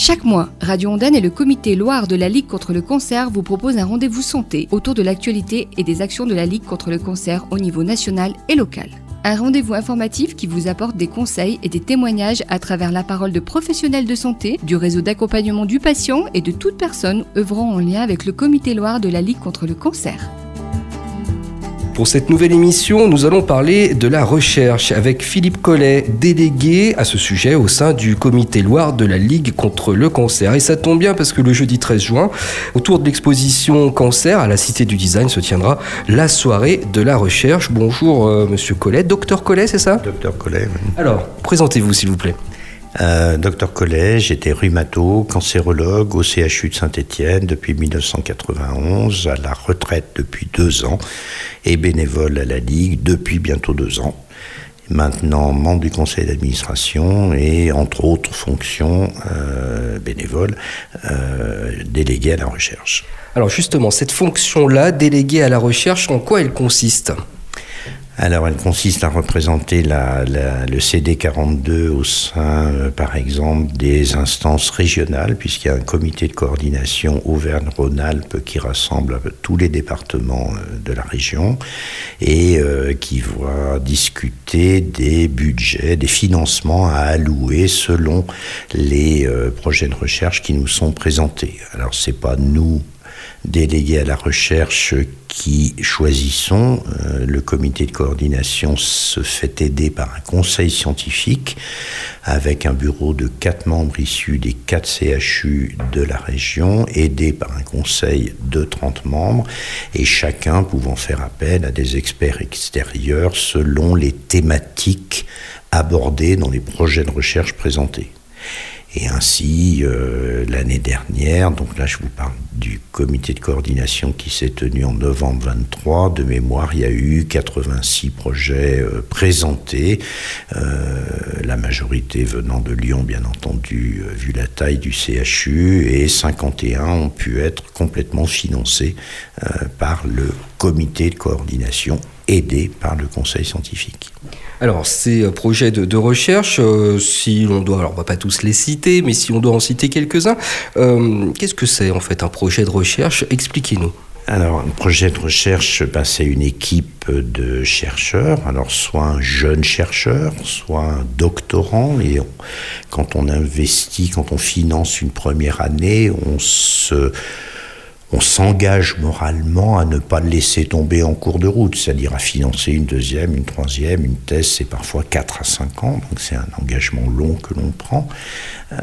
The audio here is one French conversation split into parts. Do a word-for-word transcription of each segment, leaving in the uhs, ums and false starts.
Chaque mois, Radio Ondane et le comité Loire de la Ligue contre le cancer vous proposent un rendez-vous santé autour de l'actualité et des actions de la Ligue contre le cancer au niveau national et local. Un rendez-vous informatif qui vous apporte des conseils et des témoignages à travers la parole de professionnels de santé, du réseau d'accompagnement du patient et de toute personne œuvrant en lien avec le comité Loire de la Ligue contre le cancer. Pour cette nouvelle émission, nous allons parler de la recherche avec Philippe Collet, délégué à ce sujet au sein du comité Loire de la Ligue contre le cancer. Et ça tombe bien parce que le jeudi treize juin, autour de l'exposition Cancer à la Cité du Design, se tiendra la soirée de la recherche. Bonjour euh, Monsieur Collet, Docteur Collet, c'est ça ? Docteur Collet, oui. Alors, présentez-vous s'il vous plaît. Euh, Docteur Collet, j'étais rhumato, cancérologue au C H U de Saint-Étienne depuis dix-neuf cent quatre-vingt-onze, à la retraite depuis deux ans et bénévole à la Ligue depuis bientôt deux ans. Maintenant membre du conseil d'administration et entre autres fonctions euh, bénévoles, euh, délégué à la recherche. Alors justement, cette fonction-là, délégué à la recherche, en quoi elle consiste ? Alors, elle consiste à représenter la, la, le C D quarante-deux au sein, euh, par exemple, des instances régionales, puisqu'il y a un comité de coordination Auvergne-Rhône-Alpes qui rassemble tous les départements euh, de la région et euh, qui va discuter des budgets, des financements à allouer selon les euh, projets de recherche qui nous sont présentés. Alors, c'est pas nous, délégués à la recherche, qui choisissons. Euh, le comité de coordination se fait aider par un conseil scientifique avec un bureau de quatre membres issus des quatre C H U de la région, aidé par un conseil de trente membres et chacun pouvant faire appel à des experts extérieurs selon les thématiques abordées dans les projets de recherche présentés. Et ainsi, euh, l'année dernière, donc là je vous parle du comité de coordination qui s'est tenu en novembre vingt-trois, de mémoire, il y a eu quatre-vingt-six projets euh, présentés, euh, la majorité venant de Lyon, bien entendu, euh, vu la taille du C H U, et cinquante et un ont pu être complètement financés euh, par le comité de coordination, aidé par le conseil scientifique. Alors, ces projets de, de recherche, euh, si on doit, alors on ne va pas tous les citer, mais si on doit en citer quelques-uns, euh, qu'est-ce que c'est en fait un projet de recherche ? Expliquez-nous. Alors, un projet de recherche, ben, c'est une équipe de chercheurs, alors soit un jeune chercheur, soit un doctorant, et on, quand on investit, quand on finance une première année, on se... on s'engage moralement à ne pas le laisser tomber en cours de route, c'est-à-dire à financer une deuxième, une troisième, une thèse, c'est parfois quatre à cinq ans, donc c'est un engagement long que l'on prend. Euh,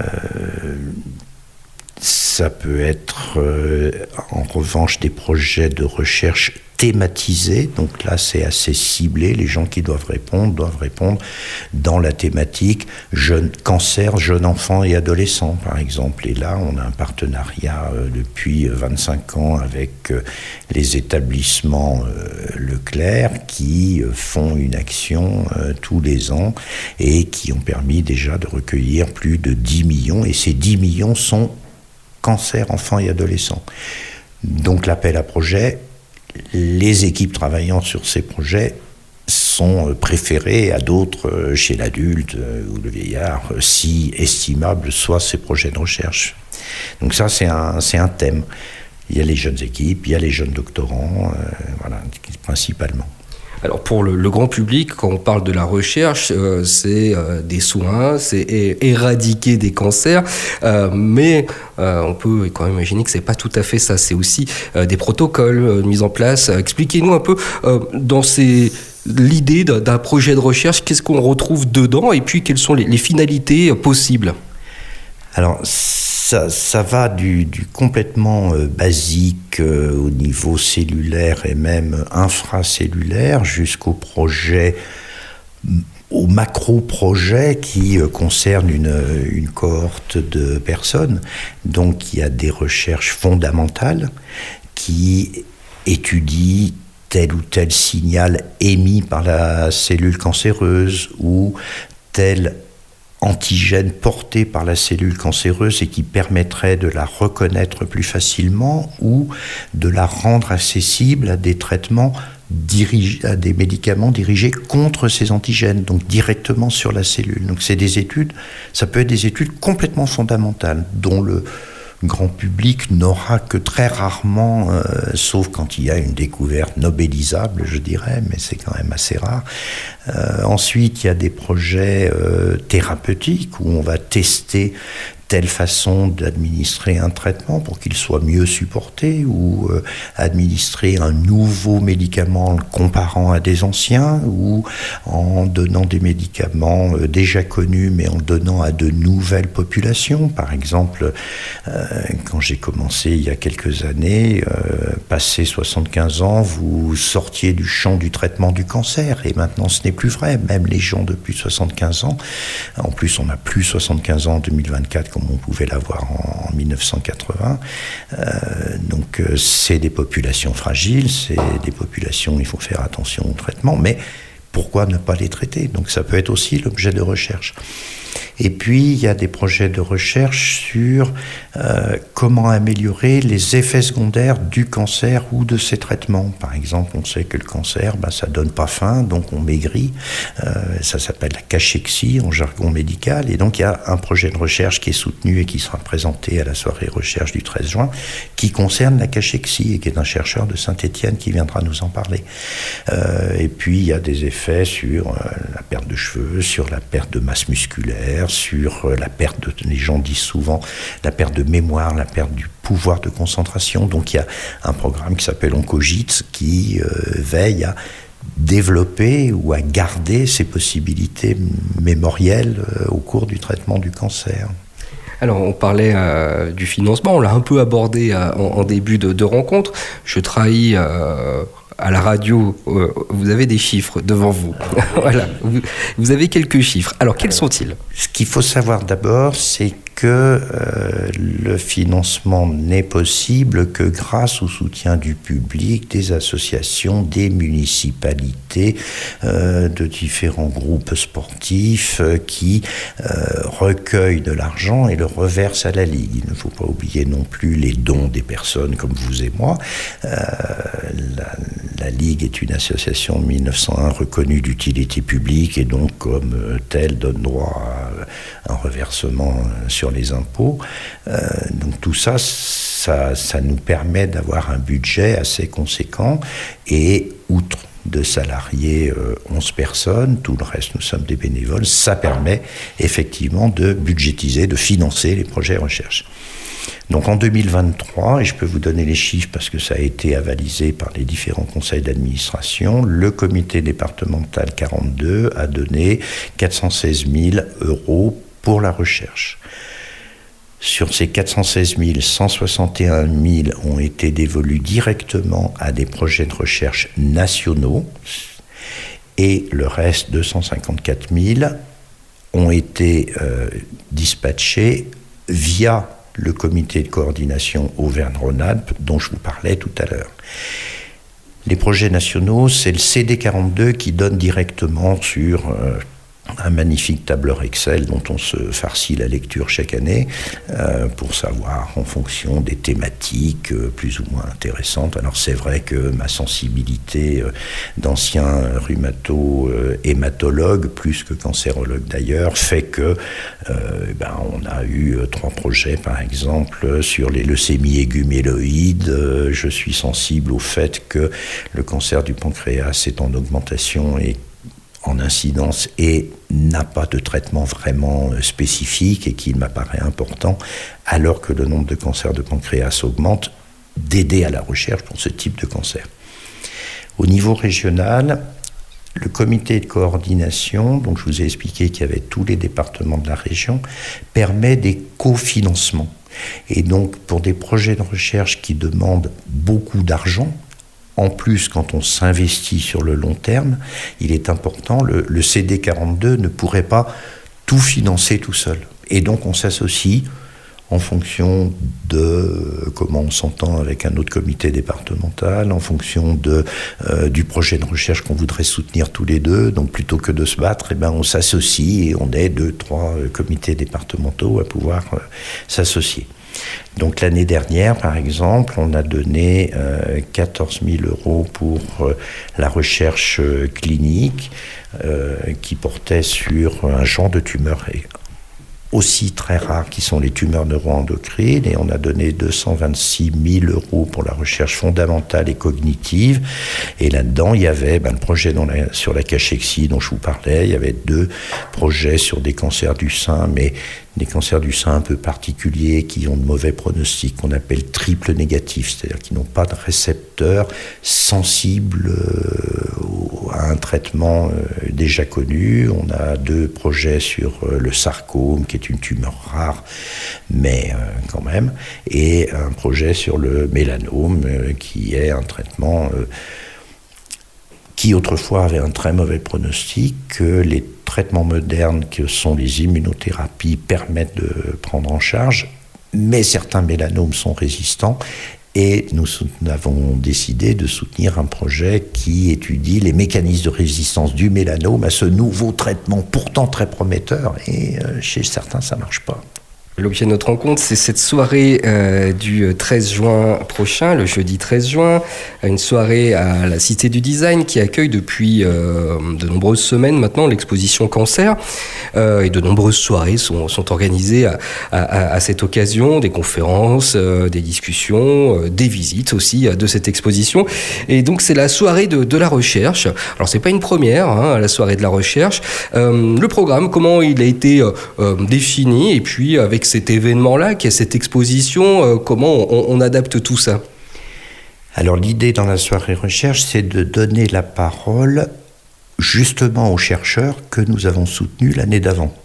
ça peut être euh, en revanche des projets de recherche thématisés, donc là c'est assez ciblé, les gens qui doivent répondre doivent répondre dans la thématique jeune, cancer, jeunes enfants et adolescents par exemple, et là on a un partenariat euh, depuis vingt-cinq ans avec euh, les établissements euh, Leclerc qui euh, font une action euh, tous les ans et qui ont permis déjà de recueillir plus de dix millions, et ces dix millions sont cancer, enfants et adolescents. Donc l'appel à projet, les équipes travaillant sur ces projets sont préférées à d'autres chez l'adulte ou le vieillard, si estimables soient ces projets de recherche. Donc ça, c'est un, c'est un thème. Il y a les jeunes équipes, il y a les jeunes doctorants, euh, voilà, principalement. Alors pour le, le grand public, quand on parle de la recherche, euh, c'est euh, des soins, c'est é- éradiquer des cancers, euh, mais euh, on peut quand même imaginer que c'est pas tout à fait ça. C'est aussi euh, des protocoles euh, mis en place. Expliquez-nous un peu euh, dans ces l'idée d'un, d'un projet de recherche, qu'est-ce qu'on retrouve dedans et puis quelles sont les, les finalités euh, possibles. Alors ça, ça va du, du complètement euh, basique euh, au niveau cellulaire et même infracellulaire jusqu'au projet, au macro-projet qui euh, concerne une, une cohorte de personnes. Donc il y a des recherches fondamentales qui étudient tel ou tel signal émis par la cellule cancéreuse ou tel antigène porté par la cellule cancéreuse et qui permettrait de la reconnaître plus facilement ou de la rendre accessible à des traitements dirige, à des médicaments dirigés contre ces antigènes, donc directement sur la cellule. Donc c'est des études, ça peut être des études complètement fondamentales, dont le grand public n'aura que très rarement, euh, sauf quand il y a une découverte nobélisable, je dirais, mais c'est quand même assez rare. Euh, ensuite, il y a des projets euh, thérapeutiques où on va tester telle façon d'administrer un traitement pour qu'il soit mieux supporté, ou euh, administrer un nouveau médicament en le comparant à des anciens, ou en donnant des médicaments euh, déjà connus mais en le donnant à de nouvelles populations. Par exemple, euh, quand j'ai commencé il y a quelques années, euh, passé soixante-quinze ans, vous sortiez du champ du traitement du cancer, et maintenant ce n'est plus vrai. Même les gens de plus de soixante-quinze ans, en plus on a plus soixante-quinze ans en deux mille vingt-quatre comme on pouvait l'avoir en, en dix-neuf cent quatre-vingts. Euh, donc euh, c'est des populations fragiles, c'est des populations où il faut faire attention au traitement, mais pourquoi ne pas les traiter? Donc ça peut être aussi l'objet de recherche. Et puis, il y a des projets de recherche sur euh, comment améliorer les effets secondaires du cancer ou de ses traitements. Par exemple, on sait que le cancer, ben, ça donne pas faim, donc on maigrit. Euh, ça s'appelle la cachexie en jargon médical. Et donc, il y a un projet de recherche qui est soutenu et qui sera présenté à la soirée recherche du treize juin, qui concerne la cachexie et qui est un chercheur de Saint-Étienne qui viendra nous en parler. Euh, et puis, il y a des effets sur euh, la perte de cheveux, sur la perte de masse musculaire, sur la perte de, les gens disent souvent, la perte de mémoire, la perte du pouvoir de concentration. Donc il y a un programme qui s'appelle Oncogit qui euh, veille à développer ou à garder ces possibilités mémorielles euh, au cours du traitement du cancer. Alors, on parlait euh, du financement, on l'a un peu abordé euh, en, en début de, de rencontre. Je trahis euh, à la radio, euh, vous avez des chiffres devant vous. Voilà, vous, vous avez quelques chiffres. Alors, quels sont-ils ? Ce qu'il faut savoir d'abord, c'est que euh, le financement n'est possible que grâce au soutien du public, des associations, des municipalités, euh, de différents groupes sportifs euh, qui euh, recueillent de l'argent et le reversent à la Ligue. Il ne faut pas oublier non plus les dons des personnes comme vous et moi. Euh, la, la Ligue est une association de mille neuf cent un reconnue d'utilité publique et donc comme euh, telle donne droit à un reversement euh, sur les impôts. Euh, donc tout ça, ça, ça nous permet d'avoir un budget assez conséquent et outre de salariés, euh, onze personnes, tout le reste nous sommes des bénévoles, ça permet effectivement de budgétiser, de financer les projets de recherche. Donc en deux mille vingt-trois, et je peux vous donner les chiffres parce que ça a été avalisé par les différents conseils d'administration, le comité départemental quarante-deux a donné quatre cent seize mille euros pour la recherche. Sur ces quatre cent seize mille, cent soixante et un mille ont été dévolus directement à des projets de recherche nationaux et le reste, deux cent cinquante-quatre mille, ont été euh, dispatchés via le comité de coordination Auvergne-Rhône-Alpes dont je vous parlais tout à l'heure. Les projets nationaux, c'est le C D quarante-deux qui donne directement sur euh, un magnifique tableur Excel dont on se farcit la lecture chaque année euh, pour savoir en fonction des thématiques euh, plus ou moins intéressantes. Alors c'est vrai que ma sensibilité euh, d'ancien rhumato-hématologue, euh, plus que cancérologue d'ailleurs, fait que euh, ben, on a eu euh, trois projets par exemple sur les leucémies aiguës myéloïdes. Euh, je suis sensible au fait que le cancer du pancréas est en augmentation et en incidence et n'a pas de traitement vraiment spécifique et qu'il m'apparaît important, alors que le nombre de cancers de pancréas augmente, d'aider à la recherche pour ce type de cancer. Au niveau régional, le comité de coordination, donc je vous ai expliqué qu'il y avait tous les départements de la région, permet des cofinancements. Et donc pour des projets de recherche qui demandent beaucoup d'argent, en plus, quand on s'investit sur le long terme, il est important, le, le C D quarante-deux ne pourrait pas tout financer tout seul. Et donc on s'associe en fonction de comment on s'entend avec un autre comité départemental, en fonction de, euh, du projet de recherche qu'on voudrait soutenir tous les deux. Donc plutôt que de se battre, eh ben, on s'associe et on est deux, trois euh, comités départementaux à pouvoir euh, s'associer. Donc l'année dernière, par exemple, on a donné euh, quatorze mille euros pour euh, la recherche euh, clinique euh, qui portait sur un genre de tumeur aussi très rares qui sont les tumeurs neuroendocrines, et on a donné deux cent vingt-six mille euros pour la recherche fondamentale et cognitive. Et là-dedans, il y avait ben, le projet dans la, sur la cachexie dont je vous parlais, il y avait deux projets sur des cancers du sein, mais des cancers du sein un peu particuliers qui ont de mauvais pronostics, qu'on appelle triple négatifs, c'est-à-dire qui n'ont pas de récepteur sensible euh, à un traitement euh, déjà connu. On a deux projets sur euh, le sarcome, qui est une tumeur rare, mais euh, quand même, et un projet sur le mélanome, euh, qui est un traitement euh, qui autrefois avait un très mauvais pronostic, que les traitements modernes que sont les immunothérapies permettent de prendre en charge, mais certains mélanomes sont résistants, et nous avons décidé de soutenir un projet qui étudie les mécanismes de résistance du mélanome à ce nouveau traitement pourtant très prometteur, et chez certains ça ne marche pas. L'objet de notre rencontre, c'est cette soirée euh, du treize juin prochain, le jeudi treize juin, une soirée à la Cité du Design qui accueille depuis euh, de nombreuses semaines maintenant l'exposition Cancer. Euh, et de nombreuses soirées sont, sont organisées à, à, à cette occasion, des conférences, euh, des discussions, euh, des visites aussi euh, de cette exposition. Et donc c'est la soirée de, de la recherche. Alors c'est pas une première, hein, la soirée de la recherche. Euh, le programme, comment il a été euh, euh, défini, et puis avec cet événement-là, qui est cette exposition, euh, comment on, on adapte tout ça? Alors l'idée dans la soirée recherche, c'est de donner la parole justement aux chercheurs que nous avons soutenus l'année d'avant.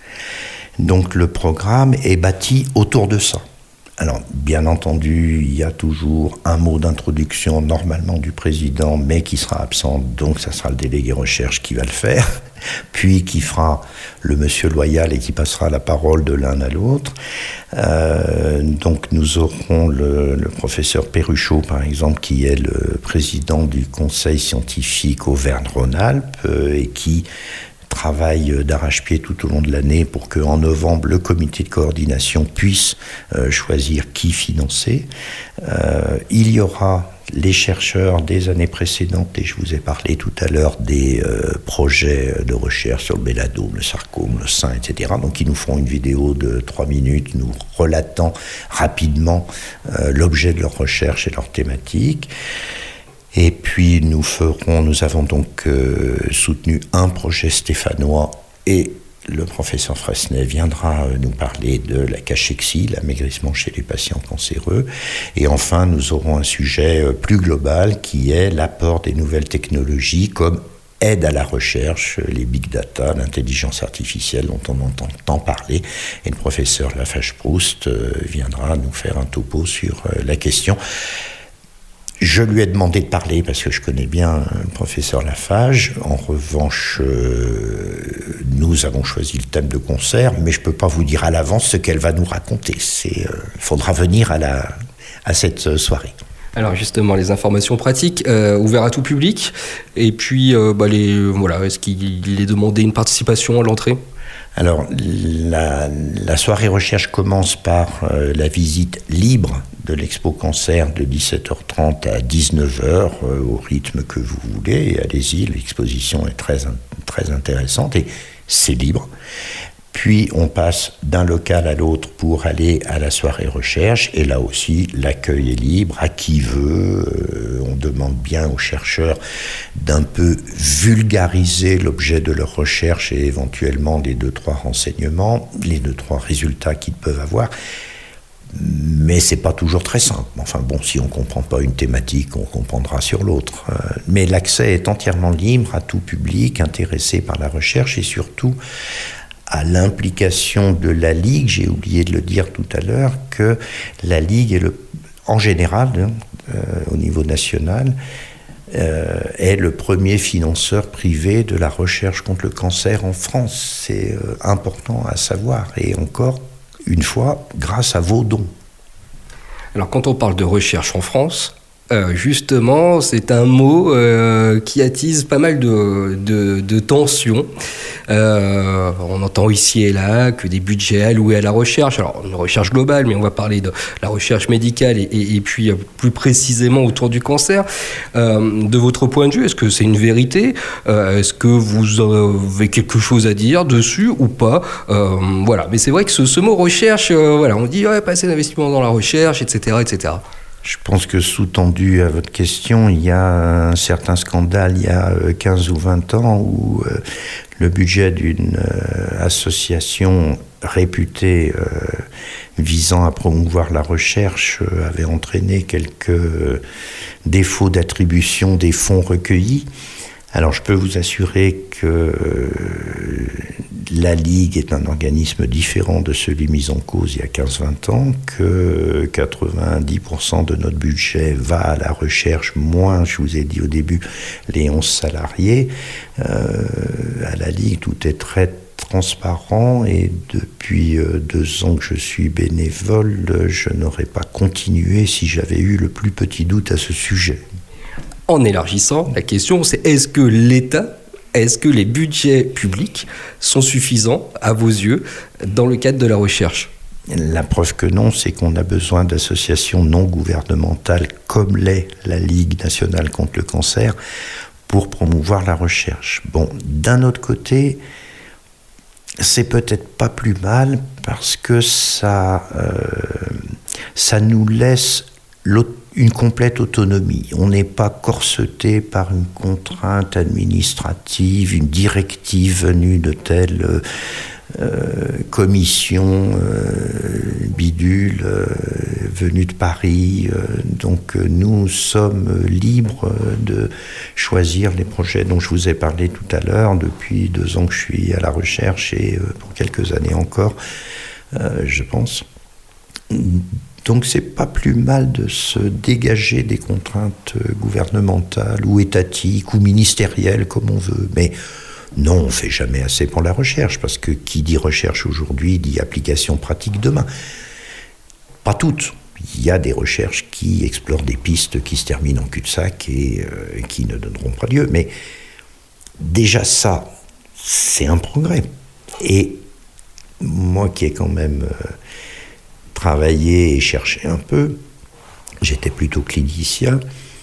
Donc le programme est bâti autour de ça. Alors, bien entendu, il y a toujours un mot d'introduction, normalement du président, mais qui sera absent, donc ça sera le délégué recherche qui va le faire, puis qui fera le monsieur loyal et qui passera la parole de l'un à l'autre. Euh, donc nous aurons le, le professeur Perruchot, par exemple, qui est le président du conseil scientifique Auvergne-Rhône-Alpes euh, et qui travaille d'arrache-pied tout au long de l'année pour qu'en novembre, le comité de coordination puisse euh, choisir qui financer. Euh, il y aura les chercheurs des années précédentes, et je vous ai parlé tout à l'heure des euh, projets de recherche sur le mélanome, le sarcome, le sein, et cetera. Donc ils nous feront une vidéo de trois minutes, nous relatant rapidement euh, l'objet de leur recherche et leur thématique. Et puis nous ferons, nous avons donc euh, soutenu un projet stéphanois, et le professeur Fresnay viendra euh, nous parler de la cachexie, l'amaigrissement chez les patients cancéreux. Et enfin, nous aurons un sujet euh, plus global qui est l'apport des nouvelles technologies comme aide à la recherche, les big data, l'intelligence artificielle dont on entend tant parler. Et le professeur Lafache-Proust euh, viendra nous faire un topo sur euh, la question. Je lui ai demandé de parler parce que je connais bien le professeur Lafage. En revanche, euh, nous avons choisi le thème de concert, mais je ne peux pas vous dire à l'avance ce qu'elle va nous raconter. Il euh, faudra venir à, la, à cette soirée. Alors justement, les informations pratiques, euh, ouvertes à tout public, et puis euh, bah les, voilà, est-ce qu'il est demandé une participation à l'entrée ? Alors, la, la soirée recherche commence par euh, la visite libre de l'Expo Cancer de dix-sept heures trente à dix-neuf heures, euh, au rythme que vous voulez. Et allez-y, l'exposition est très, très intéressante et c'est libre. Puis on passe d'un local à l'autre pour aller à la soirée recherche, et là aussi l'accueil est libre à qui veut. Euh, on demande bien aux chercheurs d'un peu vulgariser l'objet de leur recherche et éventuellement les deux trois renseignements, les deux trois résultats qu'ils peuvent avoir. Mais c'est pas toujours très simple. Enfin bon, si on comprend pas une thématique, on comprendra sur l'autre. Euh, mais l'accès est entièrement libre à tout public intéressé par la recherche, et surtout à l'implication de la Ligue. J'ai oublié de le dire tout à l'heure, que la Ligue est le, en général, hein, euh, au niveau national, euh, est le premier financeur privé de la recherche contre le cancer en France. C'est euh, important à savoir, et encore une fois, grâce à vos dons. Alors quand on parle de recherche en France, Euh, justement, c'est un mot euh, qui attise pas mal de, de, de tensions. Euh, on entend ici et là que des budgets alloués à la recherche, alors une recherche globale, mais on va parler de la recherche médicale et, et, et puis plus précisément autour du cancer. Euh, de votre point de vue, est-ce que c'est une vérité ? euh, Est-ce que vous avez quelque chose à dire dessus ou pas ? euh, Voilà, mais c'est vrai que ce, ce mot recherche, euh, voilà, on dit ouais, pas assez d'investissement dans la recherche, et cetera, et cetera. Je pense que sous-tendu à votre question, il y a un certain scandale il y a quinze ou vingt ans où euh, le budget d'une euh, association réputée euh, visant à promouvoir la recherche euh, avait entraîné quelques euh, défauts d'attribution des fonds recueillis. Alors je peux vous assurer que euh, la Ligue est un organisme différent de celui mis en cause il y a quinze à vingt ans, que quatre-vingt-dix pour cent de notre budget va à la recherche, moins, je vous ai dit au début, les onze salariés. Euh, à la Ligue, tout est très transparent et depuis euh, deux ans que je suis bénévole, je n'aurais pas continué si j'avais eu le plus petit doute à ce sujet. En élargissant, la question c'est est-ce que l'État, est-ce que les budgets publics sont suffisants à vos yeux dans le cadre de la recherche ? La preuve que non, c'est qu'on a besoin d'associations non gouvernementales comme l'est la Ligue nationale contre le cancer pour promouvoir la recherche. Bon, d'un autre côté, c'est peut-être pas plus mal parce que ça, euh, ça nous laisse l'autre une complète autonomie. On n'est pas corseté par une contrainte administrative, une directive venue de telle euh, commission euh, bidule euh, venue de Paris. Euh, donc euh, nous sommes libres de choisir les projets dont je vous ai parlé tout à l'heure. Depuis deux ans que je suis à la recherche et euh, pour quelques années encore, euh, je pense. Donc c'est pas plus mal de se dégager des contraintes gouvernementales ou étatiques ou ministérielles comme on veut. Mais non, on ne fait jamais assez pour la recherche parce que qui dit recherche aujourd'hui dit application pratique demain. Pas toutes. Il y a des recherches qui explorent des pistes qui se terminent en cul-de-sac et euh, qui ne donneront pas lieu. Mais déjà ça, c'est un progrès. Et moi qui ai quand même... Euh, travailler et chercher un peu, j'étais plutôt clinicien,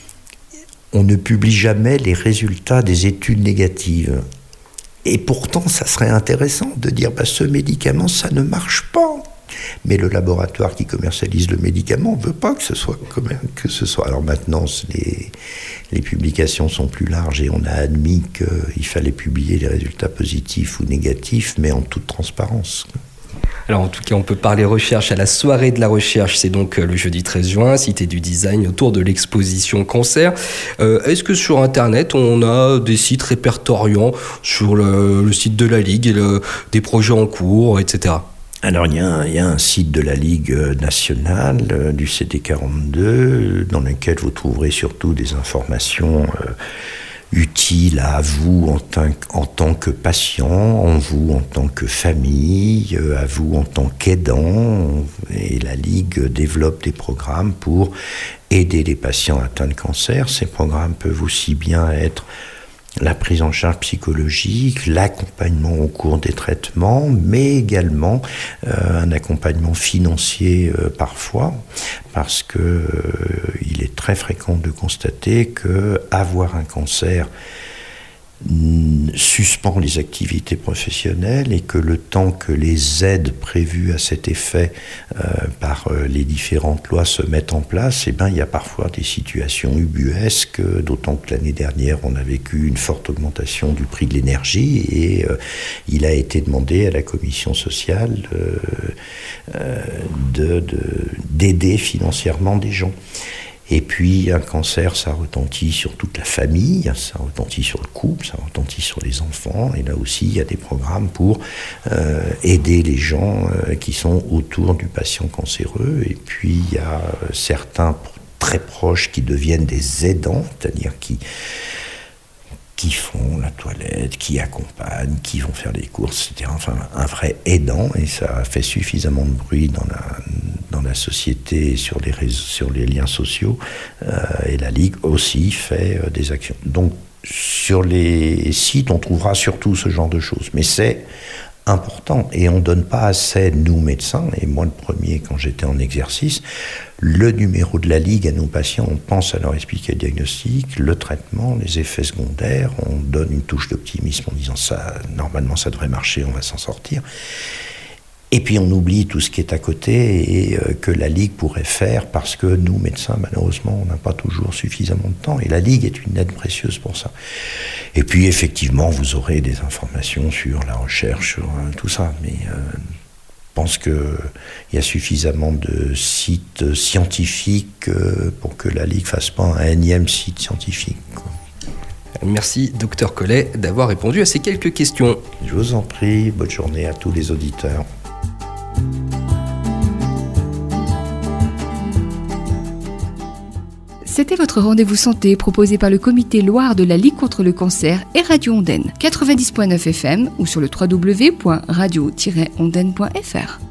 on ne publie jamais les résultats des études négatives. Et pourtant, ça serait intéressant de dire bah, ce médicament, ça ne marche pas. Mais le laboratoire qui commercialise le médicament ne veut pas que ce soit comme, que ce soit. Alors maintenant, les, les publications sont plus larges et on a admis qu'il fallait publier les résultats positifs ou négatifs, mais en toute transparence. Alors en tout cas, on peut parler recherche à la soirée de la recherche, c'est donc le jeudi treize juin, Cité du Design, autour de l'exposition Cancer. Euh, est-ce que sur Internet, on a des sites répertoriants sur le, le site de la Ligue, le, des projets en cours, et cetera ? Alors il y, y a un site de la Ligue nationale, euh, du C D quarante-deux, dans lequel vous trouverez surtout des informations... Euh, utile à vous en tant, en tant que patient, en vous en tant que famille, à vous en tant qu'aidant. Et la Ligue développe des programmes pour aider les patients atteints de cancer. Ces programmes peuvent aussi bien être la prise en charge psychologique, l'accompagnement au cours des traitements, mais également euh, un accompagnement financier euh, parfois, parce que euh, il est très fréquent de constater que avoir un cancer n- suspend les activités professionnelles et que le temps que les aides prévues à cet effet euh, par euh, les différentes lois se mettent en place, eh ben, il y a parfois des situations ubuesques, d'autant que l'année dernière on a vécu une forte augmentation du prix de l'énergie et euh, il a été demandé à la commission sociale euh, euh, de, de, d'aider financièrement des gens. Et puis, un cancer, ça retentit sur toute la famille, ça retentit sur le couple, ça retentit sur les enfants. Et là aussi, il y a des programmes pour euh, aider les gens euh, qui sont autour du patient cancéreux. Et puis, il y a euh, certains très proches qui deviennent des aidants, c'est-à-dire qui... qui font la toilette, qui accompagnent, qui vont faire les courses, et cetera. Enfin, un vrai aidant, et ça a fait suffisamment de bruit dans la, dans la société, sur les réseaux, sur les liens sociaux, euh, et la Ligue aussi fait euh, des actions. Donc, sur les sites, on trouvera surtout ce genre de choses, mais c'est important, et on ne donne pas assez, nous médecins, et moi le premier quand j'étais en exercice, le numéro de la Ligue à nos patients. On pense à leur expliquer le diagnostic, le traitement, les effets secondaires, on donne une touche d'optimisme en disant ça, normalement ça devrait marcher, on va s'en sortir. Et puis on oublie tout ce qui est à côté et euh, que la Ligue pourrait faire, parce que nous, médecins, malheureusement, on n'a pas toujours suffisamment de temps. Et la Ligue est une aide précieuse pour ça. Et puis effectivement, vous aurez des informations sur la recherche, sur hein, tout ça. Mais euh, je pense qu'il y a suffisamment de sites scientifiques euh, pour que la Ligue ne fasse pas un énième site scientifique, quoi. Merci, docteur Collet, d'avoir répondu à ces quelques questions. Je vous en prie. Bonne journée à tous les auditeurs. C'était votre rendez-vous santé proposé par le comité Loire de la Ligue contre le cancer et Radio Ondaine, quatre-vingt-dix point neuf F M ou sur le w w w point radio tiret ondaine point f r.